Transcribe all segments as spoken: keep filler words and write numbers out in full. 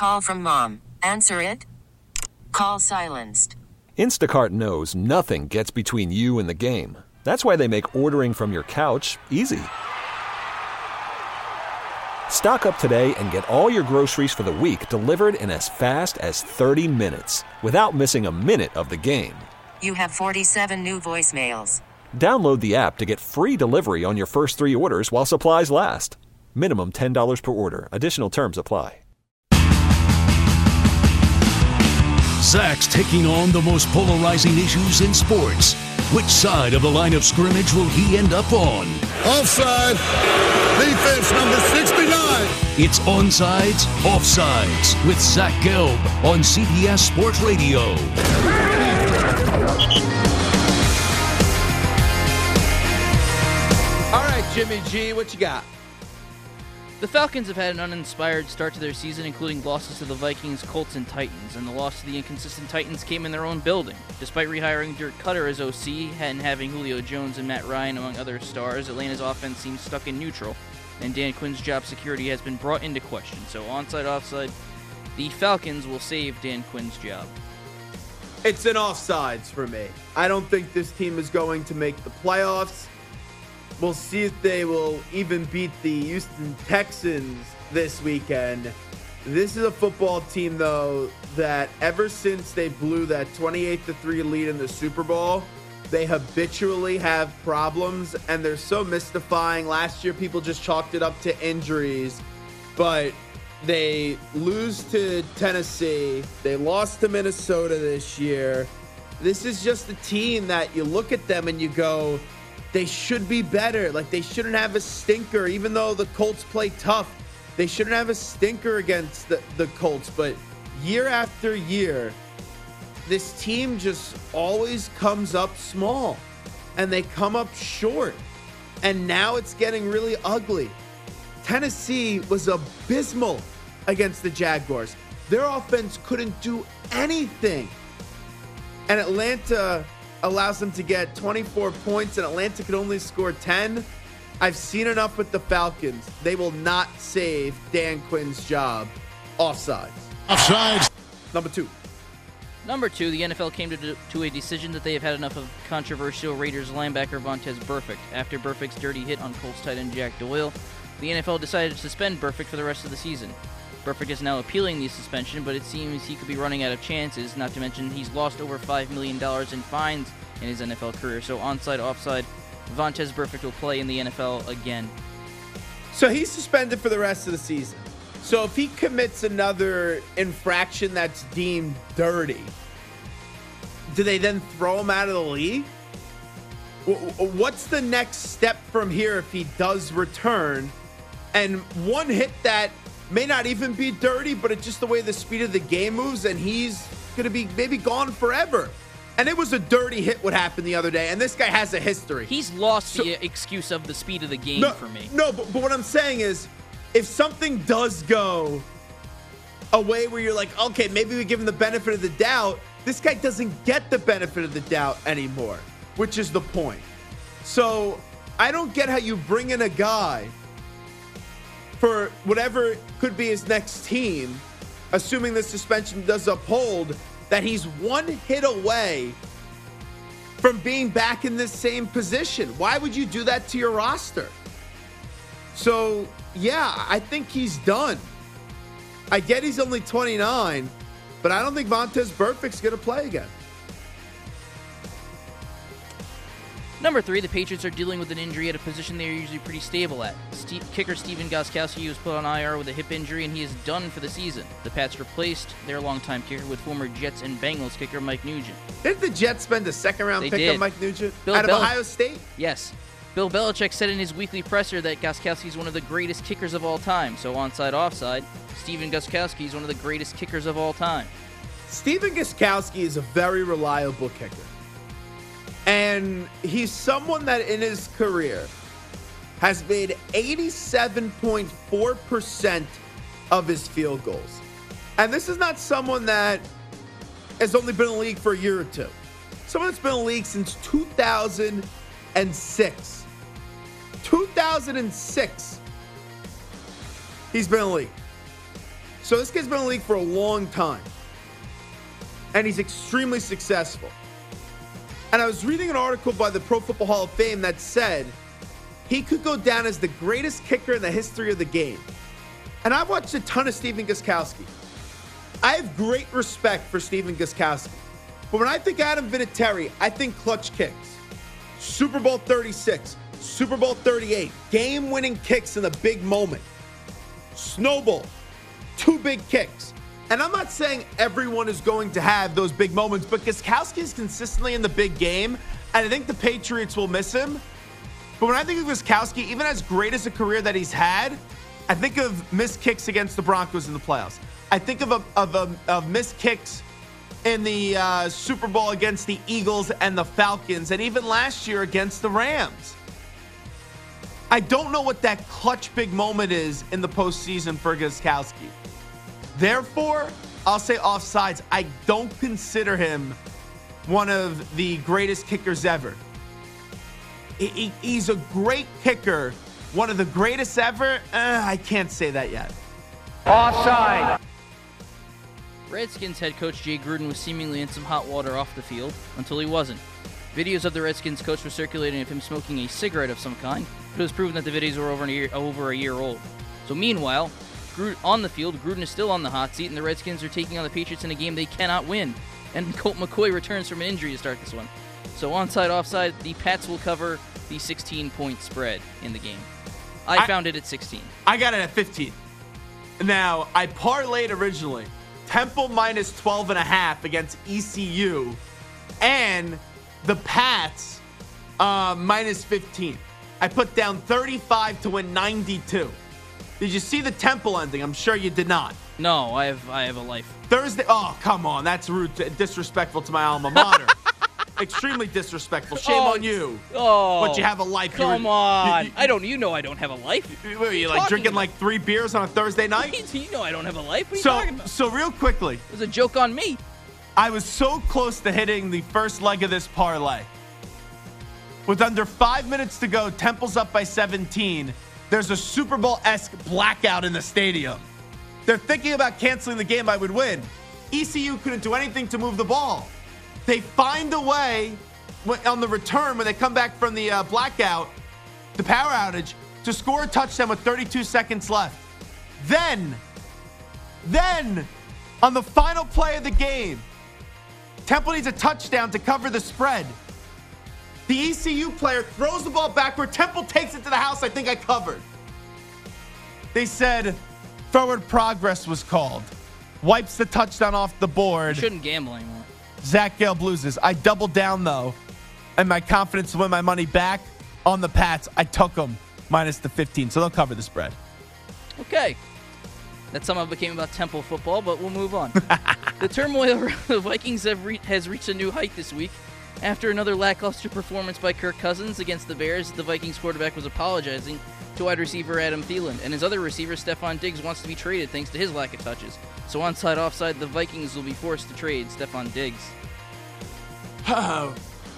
Call from mom. Answer it. Call silenced. Instacart knows nothing gets between you and the game. That's why they make ordering from your couch easy. Stock up today and get all your groceries for the week delivered in as fast as thirty minutes without missing a minute of the game. You have forty-seven new voicemails. Download the app to get free delivery on your first three orders while supplies last. Minimum ten dollars per order. Additional terms apply. Zach's taking on the most polarizing issues in sports. Which side of the line of scrimmage will he end up on? Offside. Defense number sixty-nine. It's Onsides, Offsides with Zach Gelb on C B S Sports Radio. All right, Jimmy G, what you got? The Falcons have had an uninspired start to their season, including losses to the Vikings, Colts, and Titans, and the loss to the inconsistent Titans came in their own building. Despite rehiring Dirk Cutter as O C and having Julio Jones and Matt Ryan among other stars, Atlanta's offense seems stuck in neutral, and Dan Quinn's job security has been brought into question. So onside, offside, the Falcons will save Dan Quinn's job. It's an offsides for me. I don't think this team is going to make the playoffs. We'll see if they will even beat the Houston Texans this weekend. This is a football team, though, that ever since they blew that twenty-eight to three lead in the Super Bowl, they habitually have problems, and they're so mystifying. Last year, people just chalked it up to injuries, but they lose to Tennessee. They lost to Minnesota this year. This is just a team that you look at them and you go, they should be better. Like, they shouldn't have a stinker, even though the Colts play tough. They shouldn't have a stinker against the, the Colts. But year after year, this team just always comes up small. And they come up short. And now it's getting really ugly. Tennessee was abysmal against the Jaguars. Their offense couldn't do anything. And Atlanta allows them to get twenty-four points, and Atlanta could only score ten. I've seen enough with the Falcons. They will not save Dan Quinn's job. Offsides. Offsides. Number two. Number two, the N F L came to, to a decision that they have had enough of controversial Raiders linebacker Vontaze Burfict. After Burfict's dirty hit on Colts tight end Jack Doyle, the N F L decided to suspend Burfict for the rest of the season. Burfict is now appealing the suspension, but it seems he could be running out of chances, not to mention he's lost over five million dollars in fines in his N F L career. So onside, offside, Vontaze Burfict will play in the N F L again. So he's suspended for the rest of the season. So if he commits another infraction that's deemed dirty, do they then throw him out of the league? What's the next step from here if he does return? And one hit that may not even be dirty, but it's just the way the speed of the game moves, and he's going to be maybe gone forever. And it was a dirty hit what happened the other day, and this guy has a history. He's lost So- the excuse of the speed of the game no, for me. No, but, but what I'm saying is, if something does go a way where you're like, okay, maybe we give him the benefit of the doubt, this guy doesn't get the benefit of the doubt anymore, which is the point. So I don't get how you bring in a guy for whatever could be his next team, assuming the suspension does uphold, that he's one hit away from being back in this same position. Why would you do that to your roster? So, yeah, I think he's done. I get he's only twenty-nine, but I don't think Vontaze Burfict's going to play again. Number three, the Patriots are dealing with an injury at a position they are usually pretty stable at. Steve, kicker Steven Gostkowski was put on I R with a hip injury, and he is done for the season. The Pats replaced their longtime kicker with former Jets and Bengals kicker Mike Nugent. Didn't the Jets spend a second-round They pick did. on Mike Nugent Bill out of Bel- Ohio State? Yes. Bill Belichick said in his weekly presser that Gostkowski is one of the greatest kickers of all time. So onside, offside, Steven Gostkowski is one of the greatest kickers of all time. Steven Gostkowski is a very reliable kicker. And he's someone that in his career has made eighty-seven point four percent of his field goals. And this is not someone that has only been in the league for a year or two. Someone that's been in the league since two thousand six. two thousand six. He's been in the league. So this kid's been in the league for a long time. And he's extremely successful. And I was reading an article by the Pro Football Hall of Fame that said he could go down as the greatest kicker in the history of the game. And I've watched a ton of Stephen Gostkowski. I have great respect for Stephen Gostkowski. But when I think Adam Vinatieri, I think clutch kicks. Super Bowl thirty-six, Super Bowl thirty-eight, game-winning kicks in the big moment. Snowball, two big kicks. And I'm not saying everyone is going to have those big moments, but Gostkowski is consistently in the big game, and I think the Patriots will miss him. But when I think of Gostkowski, even as great as a career that he's had, I think of missed kicks against the Broncos in the playoffs. I think of a, of, a, of missed kicks in the uh, Super Bowl against the Eagles and the Falcons, and even last year against the Rams. I don't know what that clutch big moment is in the postseason for Gostkowski. Therefore, I'll say offsides. I don't consider him one of the greatest kickers ever. He, he, he's a great kicker. One of the greatest ever? Uh, I can't say that yet. Offside. Redskins head coach Jay Gruden was seemingly in some hot water off the field until he wasn't. Videos of the Redskins coach were circulating of him smoking a cigarette of some kind, but it was proven that the videos were over a year, over a year old. So meanwhile, on the field, Gruden is still on the hot seat, and the Redskins are taking on the Patriots in a game they cannot win. And Colt McCoy returns from an injury to start this one. So onside, offside, the Pats will cover the sixteen-point spread in the game. I, I found it at sixteen. I got it at fifteen. Now, I parlayed originally Temple minus twelve and a half against E C U and the Pats uh, minus fifteen. I put down thirty-five to win ninety-two. Did you see the Temple ending? I'm sure you did not. No, I have I have a life. Thursday. Oh, come on. That's rude, to, disrespectful to my alma mater. Extremely disrespectful. Shame oh, on you. Oh, but you have a life. Come You're, on. you, you, I don't. You know I don't have a life. What are you, like drinking about? like three beers on a Thursday night? You know I don't have a life. What are you so, talking about? So real quickly. It was a joke on me. I was so close to hitting the first leg of this parlay. With under five minutes to go, Temple's up by seventeen. There's a Super Bowl-esque blackout in the stadium. They're thinking about canceling the game I would win. E C U couldn't do anything to move the ball. They find a way on the return when they come back from the uh, blackout, the power outage, to score a touchdown with thirty-two seconds left. Then, then, on the final play of the game, Temple needs a touchdown to cover the spread. The E C U player throws the ball backward. Temple takes it to the house. I think I covered. They said forward progress was called. Wipes the touchdown off the board. You shouldn't gamble anymore. Zach Gale loses. I doubled down, though, and my confidence to win my money back on the Pats. I took them minus the fifteen, so they'll cover the spread. Okay. That somehow became about Temple football, but we'll move on. The turmoil around the Vikings have re- has reached a new height this week. After another lackluster performance by Kirk Cousins against the Bears, the Vikings quarterback was apologizing to wide receiver Adam Thielen, and his other receiver, Stephon Diggs, wants to be traded thanks to his lack of touches. So onside, offside, the Vikings will be forced to trade Stephon Diggs. Oh.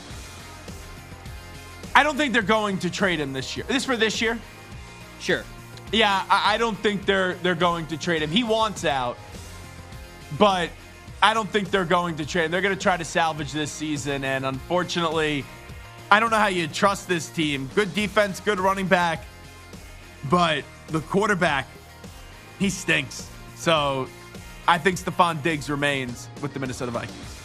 I don't think they're going to trade him this year. Is this for this year? Sure. Yeah, I, I don't think they're they're going to trade him. He wants out, but I don't think they're going to trade him. They're going to try to salvage this season, and unfortunately, I don't know how you trust this team. Good defense, good running back, but the quarterback, he stinks. So I think Stephon Diggs remains with the Minnesota Vikings.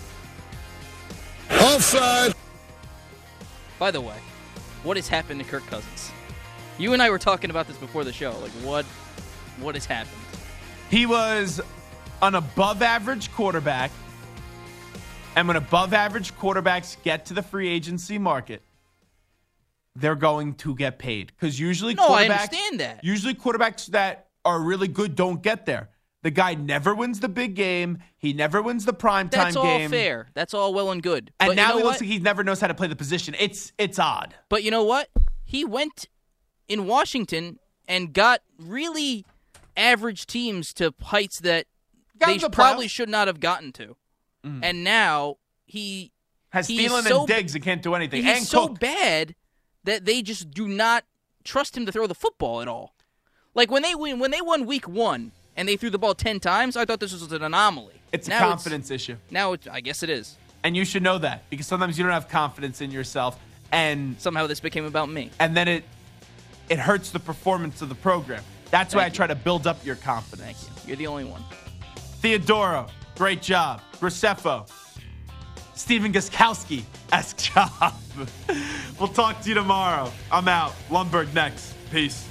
Offside. By the way, what has happened to Kirk Cousins? You and I were talking about this before the show. Like, what, what has happened? He was an above-average quarterback, and when above-average quarterbacks get to the free agency market, they're going to get paid. Because usually, no, quarterbacks, I understand that. Usually, quarterbacks that are really good don't get there. The guy never wins the big game. He never wins the primetime game. That's all fair. That's all well and good. And but now you know he what? looks like he never knows how to play the position. It's it's odd. But you know what? He went in Washington and got really average teams to heights that Got they the probably playoffs. should not have gotten to. Mm. And now he Has he is Thielen so, and Diggs and can't do anything. He's and so Cook. bad that they just do not trust him to throw the football at all. Like when they win, when they won week one and they threw the ball ten times, I thought this was an anomaly. It's now a confidence it's, issue. Now, it's, I guess it is. And you should know that, because sometimes you don't have confidence in yourself, and somehow this became about me. And then it it hurts the performance of the program. That's Thank why I you. try to build up your confidence. Thank you. You're the only one. Theodoro, great job. Graceffo, Stephen Gostkowski-esque job. We'll talk to you tomorrow. I'm out. Lundberg next. Peace.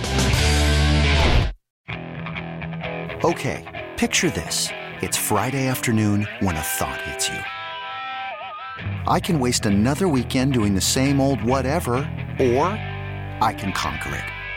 Okay, picture this. It's Friday afternoon when a thought hits you. I can waste another weekend doing the same old whatever, or I can conquer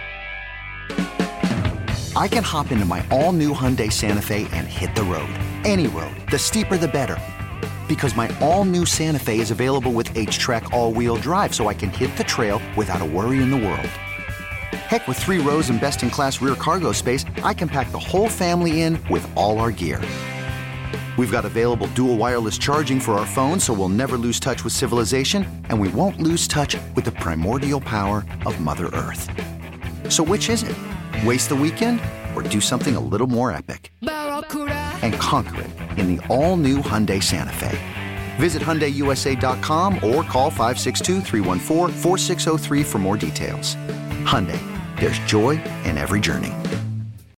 it. I can hop into my all-new Hyundai Santa Fe and hit the road. Any road. The steeper, the better. Because my all-new Santa Fe is available with H-Track all-wheel drive, so I can hit the trail without a worry in the world. Heck, with three rows and best-in-class rear cargo space, I can pack the whole family in with all our gear. We've got available dual wireless charging for our phones, so we'll never lose touch with civilization, and we won't lose touch with the primordial power of Mother Earth. So which is it? Waste the weekend or do something a little more epic? And conquer it in the all-new Hyundai Santa Fe. Visit Hyundai U S A dot com or call five six two, three one four, four six zero three for more details. Hyundai, there's joy in every journey.